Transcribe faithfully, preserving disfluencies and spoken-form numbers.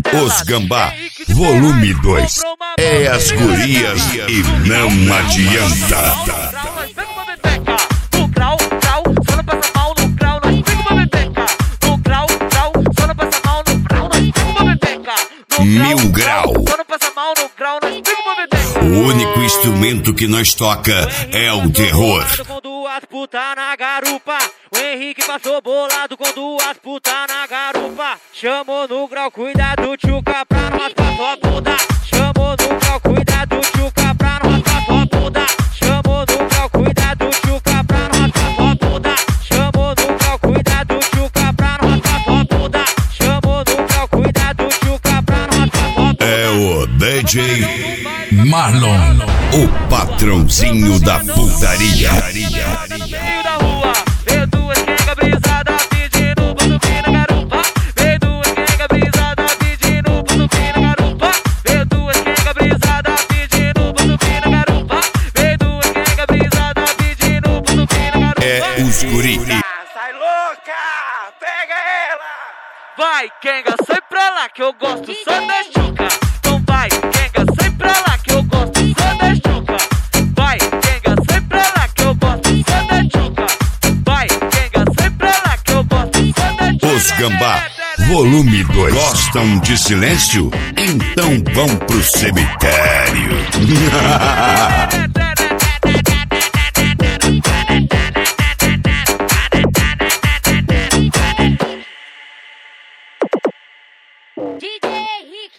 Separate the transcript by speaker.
Speaker 1: Os Gambá, volume dois. É as gurias e não adianta.
Speaker 2: No grau, grau, só não passa mal no grau, nós pega uma bebeca. No grau, grau, só não passa mal no grau, nós pega uma bebeca.
Speaker 1: Mil grau.
Speaker 2: Só não passa mal no grau, nós pega uma bebeca.
Speaker 1: O único instrumento que nós toca é o terror.
Speaker 2: Com duas putas na garupa, o Henrique passou bolado com duas putas na garupa. Chamou no grau, cuidado, tchuca, pra não raspar sua bunda. Chamou no grau, cuidado, tchuca, pra não raspar sua bunda. Chamou no grau, cuidado, tchuca, pra não raspar sua bunda. Chamou no grau, cuidado, tchuca, pra não raspar sua bunda. Chamou no grau, cuidado, tchuca, pra não raspar sua bunda.
Speaker 1: É o D J Marlon, o patrãozinho da putaria.
Speaker 2: No meio da rua, veio duas quenga brisada pedindo batuque na garupa. Veio duas quenga brisada pedindo batuque na garupa. Veio duas quenga brisada pedindo batuque na garupa. Veio duas quenga brisada pedindo batuque na garupa.
Speaker 1: É os guri.
Speaker 2: Sai louca, pega ela. Vai, quenga, sai pra lá que eu gosto só da chuca. Então vai, quenga, sai pra lá que eu gosto só da chuca. Vai, quenga, sai pra lá que eu gosto só da chuca. Vai, quenga, sai pra lá que eu gosto só da chuca.
Speaker 1: Os Gambá, volume dois. Gostam de silêncio? Então vão pro cemitério.
Speaker 3: D J Henrique.